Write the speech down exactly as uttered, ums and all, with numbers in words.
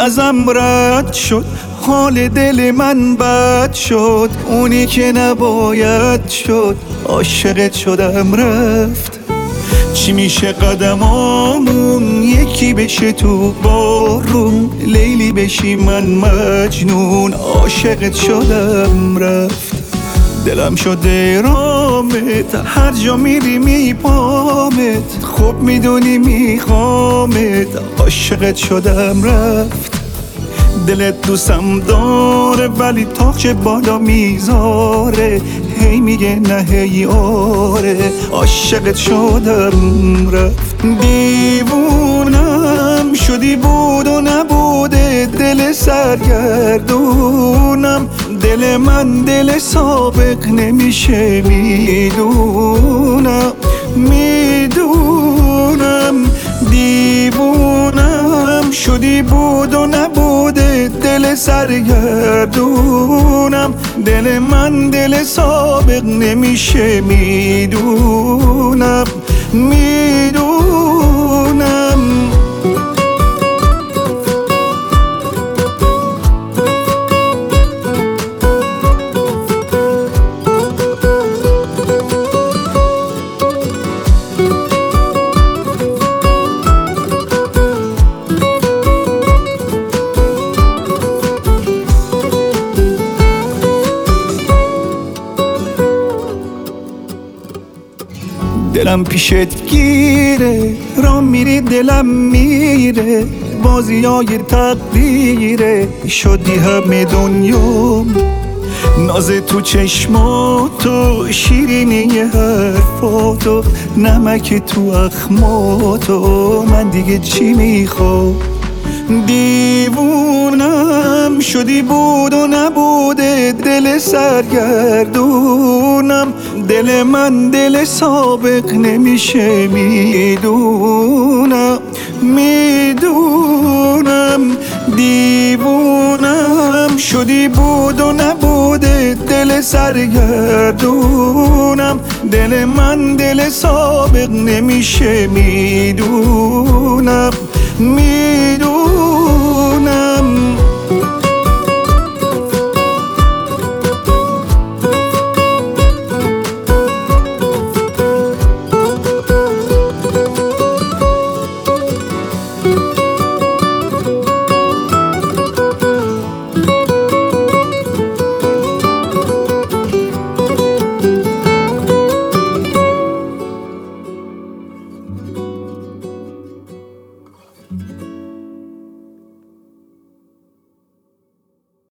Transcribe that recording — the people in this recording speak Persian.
ازم رد شد، حال دل من بد شد، اونی که نباید شد، عاشقت شدم رفت. چی میشه قدمامون یکی بشه تو بارون، لیلی بشی من مجنون، عاشقت شدم رفت. دلم شده رامت، هر جا میری میپامت، خوب میدونی میخوامت، عاشقت شدم رفت. دلت دوستم داره ولی تاخچ بالا میذاره، هی میگه نه هی آره، عاشقت شدم رفت. دیوونم شدی بود و نبوده، دل سرگردونم، دل من دل سابق نمیشه میدونم، میدونم. دیوونم شدی بود و نبوده، دل سرگردونم، دل من دل سابق نمیشه میدونم، میدونم. دلم پیشت گیره، رام میری دلم میره، بازی های تقدیره، شدی همه دنیام. ناز تو چشماتو، شیرینی حرفاتو، نمک تو اخماتو، من دیگه چی میخوام؟ دیوونم شدی بود و نبوده، دل سرگردونم، دل من دل سابق نمیشه میدونم، میدونم. دیوونم شدی بود و نبوده، دل سرگردونم، دل من دل سابق نمیشه میدونم، میدونم.